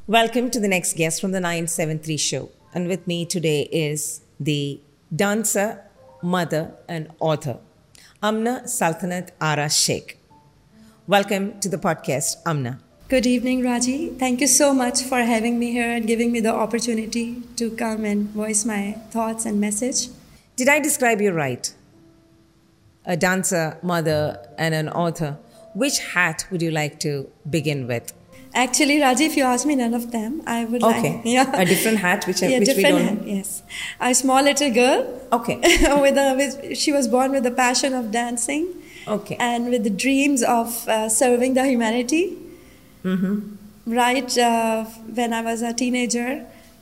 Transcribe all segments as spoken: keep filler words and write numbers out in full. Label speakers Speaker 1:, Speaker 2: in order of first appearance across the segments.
Speaker 1: Welcome to the next guest from the nine seven three show. And with me today is the dancer, mother, and author, Amna Saltanat Ara Sheikh. Welcome to the podcast, Amna.
Speaker 2: Good evening, Raji. Thank you so much for having me here and giving me the opportunity to come and voice my thoughts and message.
Speaker 1: Did I describe you right? A dancer, mother, and an author. Which hat would you like to begin with?
Speaker 2: Actually, Raji, if you ask me none of them, I would
Speaker 1: okay.
Speaker 2: like... Yeah.
Speaker 1: A different hat, which,
Speaker 2: yeah,
Speaker 1: which
Speaker 2: different
Speaker 1: we don't
Speaker 2: hat, yes. A small little girl.
Speaker 1: Okay.
Speaker 2: with a, with, she was born with the passion of dancing.
Speaker 1: Okay.
Speaker 2: And with the dreams of uh, serving the humanity.
Speaker 1: Mm-hmm.
Speaker 2: Right uh, when I was a teenager,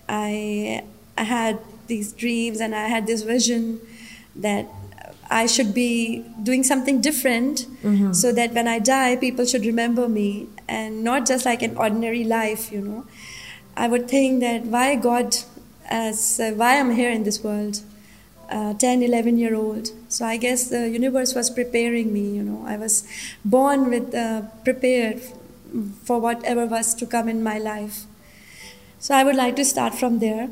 Speaker 2: I, I had these dreams and I had this vision that I should be doing something different
Speaker 1: mm-hmm.
Speaker 2: so that when I die, people should remember me and not just like an ordinary life, you know. I would think that why God, as uh, why I'm here in this world, uh, ten, eleven year old. So I guess the universe was preparing me, you know. I was born with, uh, prepared for whatever was to come in my life. So I would like to start from there.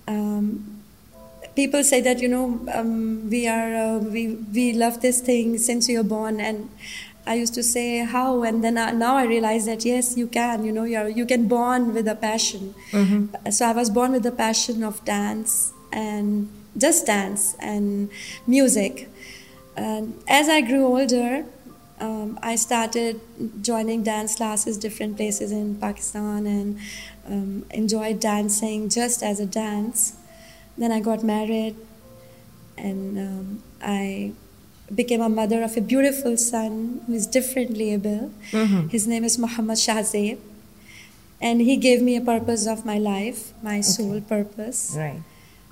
Speaker 2: Um, people say that, you know, um, we are uh, we we love this thing since you're born, and I used to say how, and then I, now I realize that yes, you can. You know, you you can born with a passion.
Speaker 1: Mm-hmm.
Speaker 2: So I was born with the passion of dance and just dance and music. And as I grew older, Um, I started joining dance classes different places in Pakistan and um, enjoyed dancing just as a dance. Then I got married and um, I became a mother of a beautiful son who is differently able.
Speaker 1: Mm-hmm.
Speaker 2: His name is Muhammad Shahzeb. And he gave me a purpose of my life, my
Speaker 1: okay.
Speaker 2: soul purpose.
Speaker 1: Right.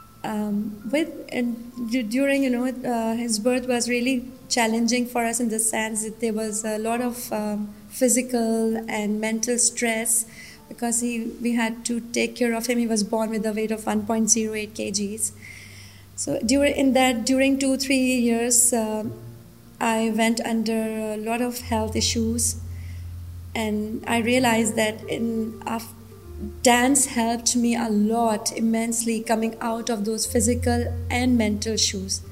Speaker 2: Um, with and during you know uh, his birth was really challenging for us in the sense that there was a lot of um, physical and mental stress because he we had to take care of him. He was born with a weight of one point zero eight kilograms. So during in that during two three years, uh, I went under a lot of health issues, and I realized that in after dance helped me a lot, immensely, coming out of those physical and mental issues.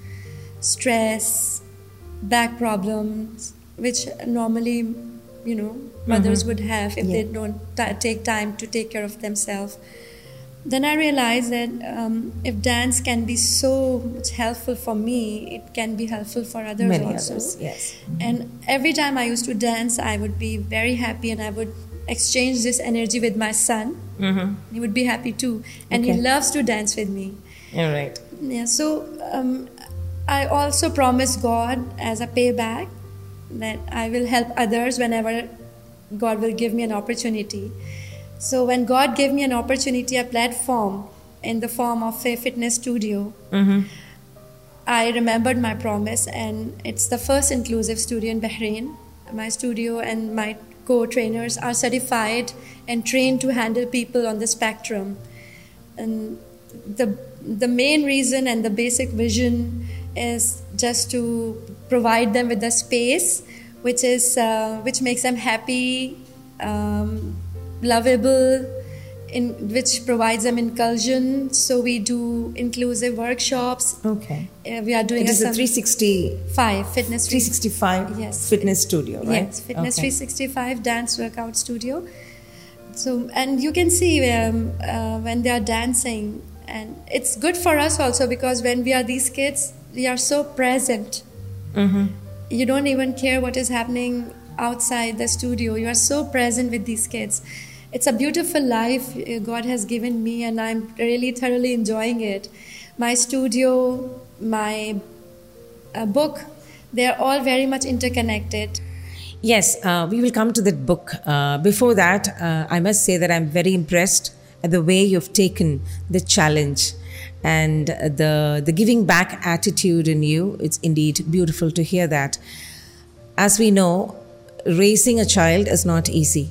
Speaker 2: Stress, back problems, which normally, you know, mothers
Speaker 1: mm-hmm.
Speaker 2: would have if
Speaker 1: yeah.
Speaker 2: they don't t- take time to take care of themselves. Then I realized that um, if dance can be so much helpful for me, it can be helpful for others
Speaker 1: Many
Speaker 2: also.
Speaker 1: Others, yes. Mm-hmm.
Speaker 2: And every time I used to dance, I would be very happy and I would exchange this energy with my son.
Speaker 1: Mm-hmm.
Speaker 2: He would be happy too, and
Speaker 1: okay.
Speaker 2: he loves to dance with me.
Speaker 1: All right.
Speaker 2: Yeah. So um, I also promise God as a payback that I will help others whenever God will give me an opportunity. So when God gave me an opportunity, a platform in the form of a fitness studio,
Speaker 1: mm-hmm.
Speaker 2: I remembered my promise, and it's the first inclusive studio in Bahrain. My studio and my co-trainers are certified and trained to handle people on the spectrum. And the the main reason and the basic vision is just to provide them with the space which is uh, which makes them happy, um, lovable, in which provides them inclusion. So we do inclusive workshops.
Speaker 1: Okay.
Speaker 2: Uh, we are doing
Speaker 1: it
Speaker 2: a,
Speaker 1: is a three sixty-five
Speaker 2: fitness
Speaker 1: three sixty-five
Speaker 2: yes.
Speaker 1: fitness studio, right?
Speaker 2: Yes, fitness
Speaker 1: okay.
Speaker 2: three sixty-five dance workout studio. So and you can see um, uh, when they are dancing, and it's good for us also because when we are these kids, we are so present.
Speaker 1: Mm-hmm.
Speaker 2: You don't even care what is happening outside the studio. You are so present with these kids. It's a beautiful life God has given me, and I'm really thoroughly enjoying it. My studio, my uh, book, they're all very much interconnected.
Speaker 1: Yes, uh, we will come to that book. Uh, before that, uh, I must say that I'm very impressed at the way you've taken the challenge and the the giving back attitude in you. It's indeed beautiful to hear that. As we know, raising a child is not easy.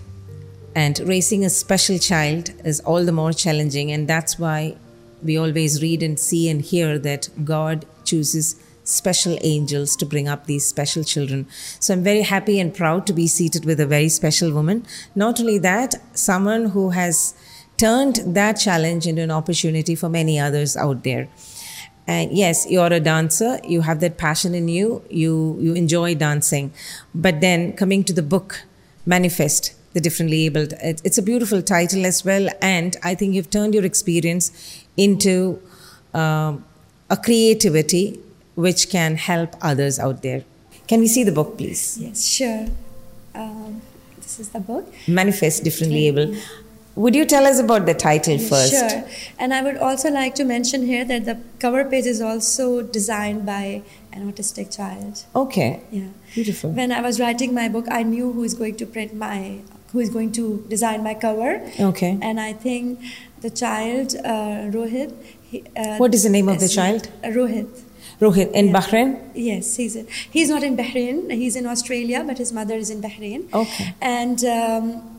Speaker 1: And raising a special child is all the more challenging. And that's why we always read and see and hear that God chooses special angels to bring up these special children. So I'm very happy and proud to be seated with a very special woman. Not only that, someone who has turned that challenge into an opportunity for many others out there. And yes, you're a dancer, you have that passion in you, you, you enjoy dancing. But then coming to the book, Manifest, the Differently Abled, it, it's a beautiful title as well. And I think you've turned your experience into um, a creativity which can help others out there. Can we see the book, please?
Speaker 2: Yes, sure. Um, this is the book.
Speaker 1: Manifest, Differently Abled. Would you tell us about the title first?
Speaker 2: Sure. And I would also like to mention here that the cover page is also designed by an autistic child.
Speaker 1: Okay.
Speaker 2: Yeah.
Speaker 1: Beautiful.
Speaker 2: When I was writing my book, I knew who is going to print my, who is going to design my cover.
Speaker 1: Okay.
Speaker 2: And I think the child, uh, Rohit. He, uh,
Speaker 1: what is the name of the child?
Speaker 2: Uh, Rohit.
Speaker 1: Rohit, in
Speaker 2: yeah.
Speaker 1: Bahrain?
Speaker 2: Yes, he's in, he's not in Bahrain. He's in Australia, but his mother is in Bahrain.
Speaker 1: Okay.
Speaker 2: And um,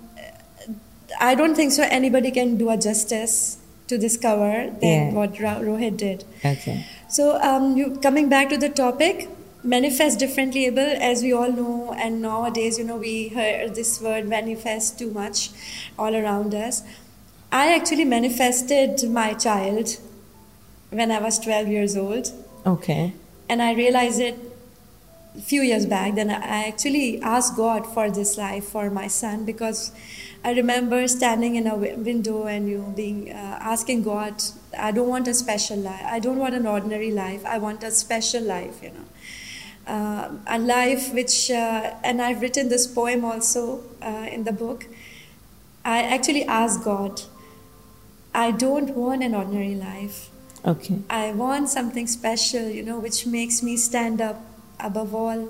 Speaker 2: I don't think so anybody can do a justice to this cover than
Speaker 1: yeah.
Speaker 2: what Rohit did.
Speaker 1: Okay.
Speaker 2: So um, you, coming back to the topic, manifest differently able, as we all know, and nowadays, you know, we hear this word manifest too much all around us. I actually manifested my child when I was twelve years old.
Speaker 1: Okay.
Speaker 2: And I realized it a few years back. Then I actually asked God for this life for my son, because I remember standing in a window and you know, being uh, asking God, I don't want a special life. I don't want an ordinary life. I want a special life, you know. Uh, a life which, uh, and I've written this poem also uh, in the book. I actually asked God, I don't want an ordinary life.
Speaker 1: Okay.
Speaker 2: I want something special, you know, which makes me stand up above all.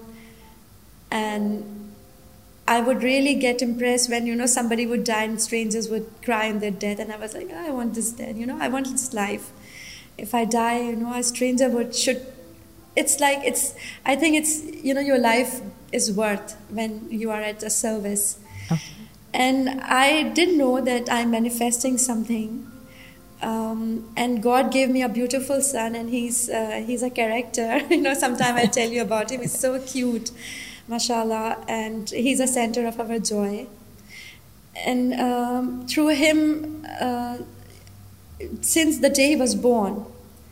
Speaker 2: And I would really get impressed when, you know, somebody would die and strangers would cry in their death. And I was like, oh, I want this death, you know, I want this life. If I die, you know, a stranger would, should, it's like, it's, I think it's, you know, your life is worth when you are at a service.
Speaker 1: Okay.
Speaker 2: And I didn't know that I'm manifesting something. Um, and God gave me a beautiful son, and he's uh, he's a character. you know, sometime I tell you about him. He's so cute, mashallah, and he's a center of our joy. And um, through him, uh, since the day he was born,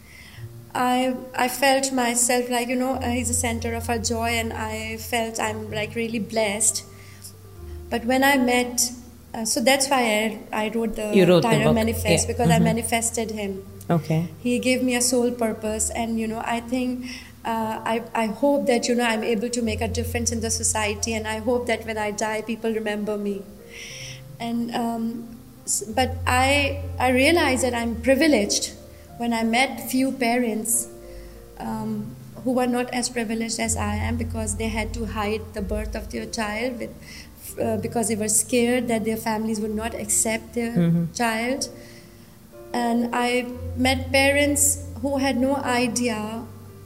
Speaker 2: I I felt myself like, you know, uh, he's a center of our joy, and I felt I'm like really blessed. But when I met Uh, so that's why I, I wrote the
Speaker 1: wrote
Speaker 2: Tyra
Speaker 1: the
Speaker 2: Manifest,
Speaker 1: yeah.
Speaker 2: because
Speaker 1: mm-hmm.
Speaker 2: I manifested him.
Speaker 1: Okay.
Speaker 2: He gave me a soul purpose, and you know, I think uh, I I hope that you know I'm able to make a difference in the society, and I hope that when I die, people remember me. And um, but I I realized that I'm privileged when I met few parents um, who were not as privileged as I am, because they had to hide the birth of their child with. Uh, because they were scared that their families would not accept their mm-hmm. child. And I met parents who had no idea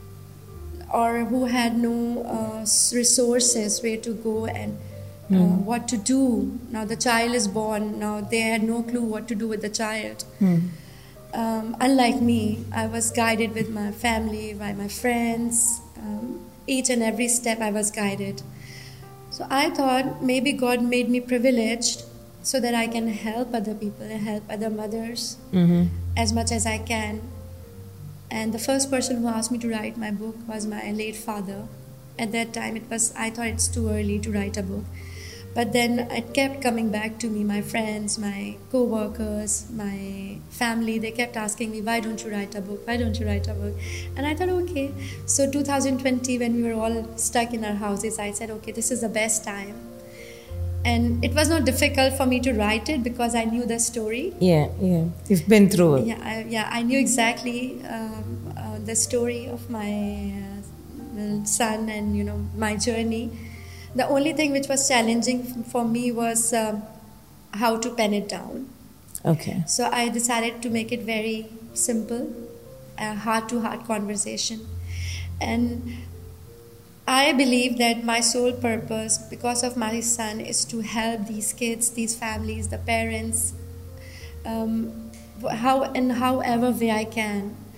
Speaker 2: or who had no uh, resources where to go and uh, mm. what to do. Now the child is born, now they had no clue what to do with the child. Mm. Um, unlike me, I was guided with my family, by my friends. Um, each and every step I was guided. So I thought maybe God made me privileged so that I can help other people and help other mothers mm-hmm. as much as I can. And the first person who asked me to write my book was my late father. At that time, it was I thought it's too early to write a book. But then it kept coming back to me, my friends, my co-workers, my family, they kept asking me, why don't you write a book? Why don't you write a book? And I thought, okay. So two thousand twenty, when we were all stuck in our houses, I said, okay, this is the best time. And it was not difficult for me to write it because I knew the story.
Speaker 1: Yeah, yeah. You've been through it.
Speaker 2: Yeah, I, yeah, I knew exactly um, uh, the story of my uh, son and, you know, my journey. The only thing which was challenging for me was uh, how to pen it down.
Speaker 1: Okay.
Speaker 2: So I decided to make it very simple, a heart-to-heart conversation. And I believe that my sole purpose, because of my son, is to help these kids, these families, the parents, um, how in however way I can,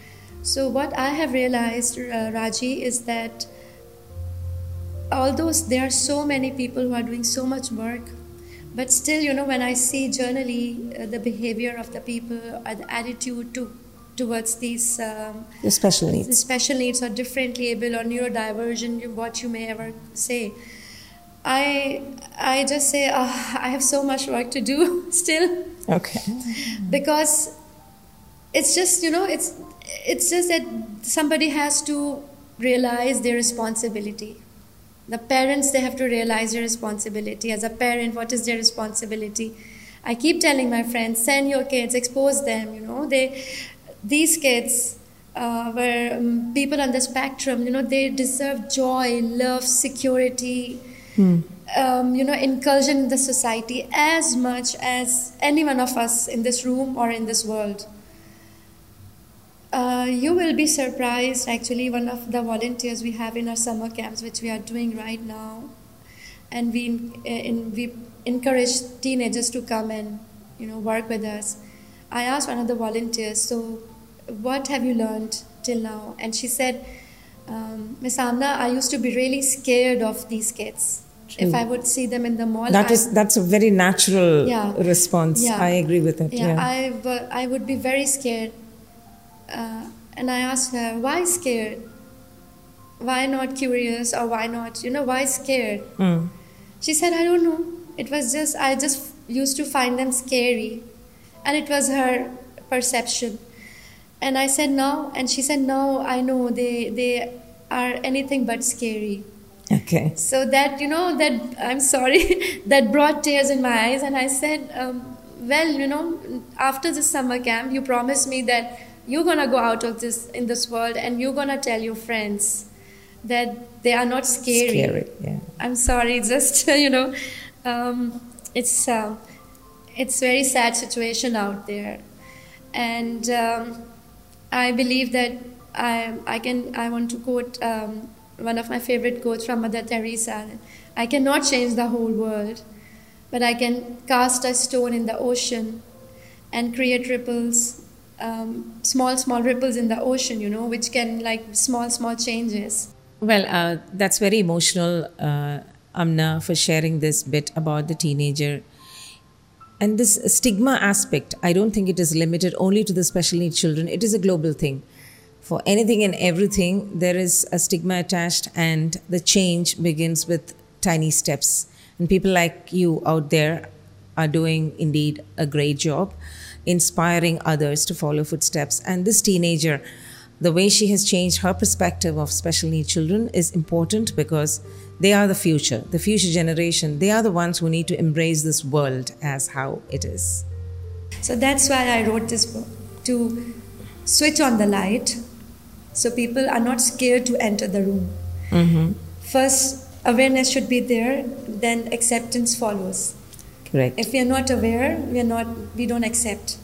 Speaker 2: So what I have realized, uh, Raji, is that although there are so many people who are doing so much work, but still, you know, when I see generally uh, the behavior of the people or the attitude to towards these um,
Speaker 1: The special
Speaker 2: the
Speaker 1: needs.
Speaker 2: special needs or differently able or neurodivergent, what you may ever say, I I just say, oh, I have so much work to do still,
Speaker 1: Okay.
Speaker 2: because it's just, you know, it's it's just that somebody has to realize their responsibility. The parents, they have to realize their responsibility. As a parent, what is their responsibility? I keep telling my friends, send your kids, expose them, you know. They, these kids uh, were um, people on the spectrum, you know, they deserve joy, love, security,
Speaker 1: Hmm.
Speaker 2: um, you know, inclusion in the society as much as any one of us in this room or in this world. Uh, you will be surprised, actually, one of the volunteers we have in our summer camps, which we are doing right now, and we, in, we encourage teenagers to come and, you know, work with us. I asked one of the volunteers, so what have you learned till now? And she said, um, Miss Amna, I used to be really scared of these kids.
Speaker 1: True.
Speaker 2: If I would see them in the mall,
Speaker 1: That
Speaker 2: I,
Speaker 1: is that's a very natural
Speaker 2: Yeah.
Speaker 1: response.
Speaker 2: Yeah.
Speaker 1: I agree with it.
Speaker 2: yeah,
Speaker 1: Yeah.
Speaker 2: I, w- I would be very scared. Uh, and I asked her, why scared? Why not curious, or why not, you know, why scared?
Speaker 1: Mm.
Speaker 2: She said, I don't know. It was just, I just used to find them scary. And it was her perception. And I said, no. And she said, no, I know they, they are anything but scary.
Speaker 1: Okay.
Speaker 2: So that, you know, that, I'm sorry, that brought tears in my eyes. And I said, um, well, you know, after this summer camp, you promised me that you're going to go out of this, in this world, and you're going to tell your friends that they are not scary.
Speaker 1: Scary. Yeah.
Speaker 2: I'm sorry, just, you know, um, it's, uh, it's very sad situation out there. And um, I believe that I, I can, I want to quote um, one of my favorite quotes from Mother Teresa. I cannot change the whole world, but I can cast a stone in the ocean and create ripples, um, small, small ripples in the ocean, you know, which can, like, small, small changes.
Speaker 1: Well, uh, that's very emotional, uh, Amna, for sharing this bit about the teenager. And this stigma aspect, I don't think it is limited only to the special needs children. It is a global thing. For anything and everything, there is a stigma attached, and the change begins with tiny steps. And people like you out there are doing indeed a great job, inspiring others to follow footsteps. And this teenager, the way she has changed her perspective of special needs children is important, because they are the future, the future generation. They are the ones who need to embrace this world as how it is.
Speaker 2: So that's why I wrote this book, to switch on the light so people are not scared to enter the room.
Speaker 1: Mm-hmm.
Speaker 2: First, awareness should be there, then acceptance follows.
Speaker 1: Correct.
Speaker 2: If we are not aware, we are not, we don't accept.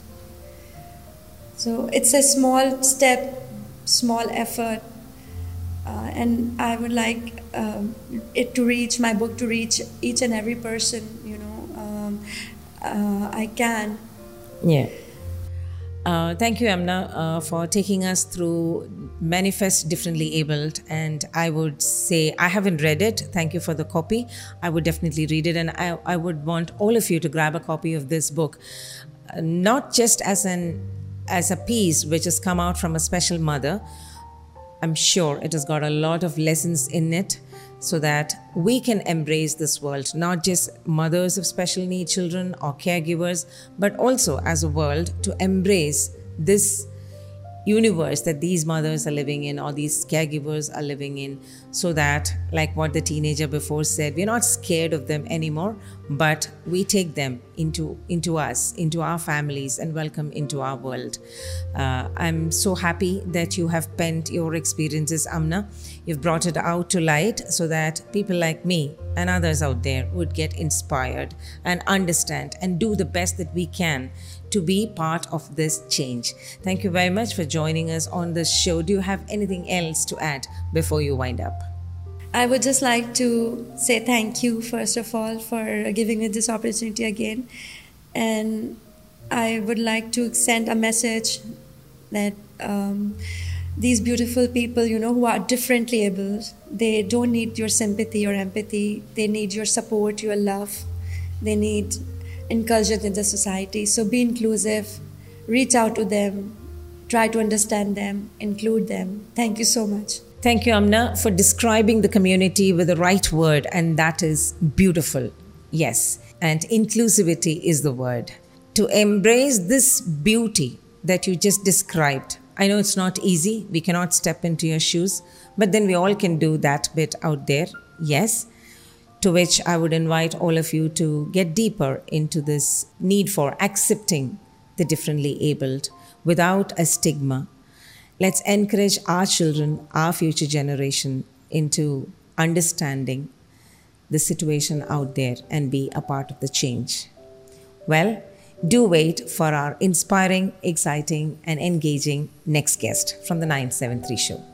Speaker 2: So it's a small step, small effort, uh, and I would like um, it to reach, my book to reach each and every person, you know, um, uh, I can.
Speaker 1: Yeah. Uh, thank you, Amna, uh, for taking us through Manifest Differently Abled. And I would say, I haven't read it. Thank you for the copy. I would definitely read it. And I, I would want all of you to grab a copy of this book, uh, not just as an as a piece which has come out from a special mother. I'm sure it has got a lot of lessons in it, so that we can embrace this world, not just mothers of special needs children or caregivers, but also as a world to embrace this universe that these mothers are living in, or these caregivers are living in, so that, like what the teenager before said, we're not scared of them anymore, but we take them into into us, into our families, and welcome into our world. Uh, I'm so happy that you have penned your experiences, Amna. You've brought it out to light so that people like me and others out there would get inspired and understand and do the best that we can to be part of this change. Thank you very much for joining us on this show. Do you have anything else to add before you wind up?
Speaker 2: I would just like to say thank you, first of all, for giving me this opportunity again. And I would like to send a message that um, these beautiful people, you know, who are differently abled. They don't need your sympathy or empathy. They need your support, your love. They need encouragement in the society. So be inclusive, reach out to them, try to understand them, include them. Thank you so much.
Speaker 1: Thank you, Amna, for describing the community with the right word, and that is beautiful. Yes, and inclusivity is the word. To embrace this beauty that you just described, I know it's not easy. We cannot step into your shoes, but then we all can do that bit out there. Yes, to which I would invite all of you to get deeper into this need for accepting the differently abled without a stigma. Let's encourage our children, our future generation, into understanding the situation out there and be a part of the change. Well, do wait for our inspiring, exciting, and engaging next guest from the nine seven three show.